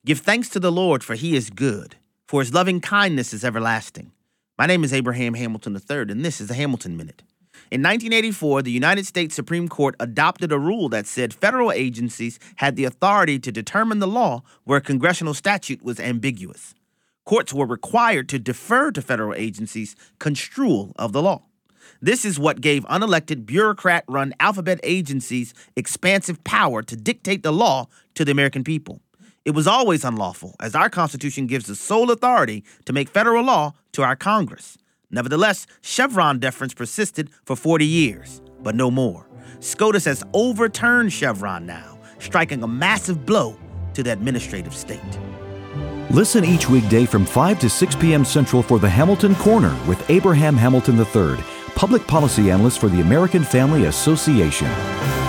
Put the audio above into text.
Give thanks to the Lord, for he is good, for his loving kindness is everlasting. My name is Abraham Hamilton III, and this is the Hamilton Minute. In 1984, the United States Supreme Court adopted a rule that said federal agencies had the authority to determine the law where a congressional statute was ambiguous. Courts were required to defer to federal agencies' construal of the law. This is what gave unelected, bureaucrat-run alphabet agencies expansive power to dictate the law to the American people. It was always unlawful, as our Constitution gives the sole authority to make federal law to our Congress. Nevertheless, Chevron deference persisted for 40 years, but no more. SCOTUS has overturned Chevron now, striking a massive blow to the administrative state. Listen each weekday from 5 to 6 p.m. Central for the Hamilton Corner with Abraham Hamilton III, public policy analyst for the American Family Association.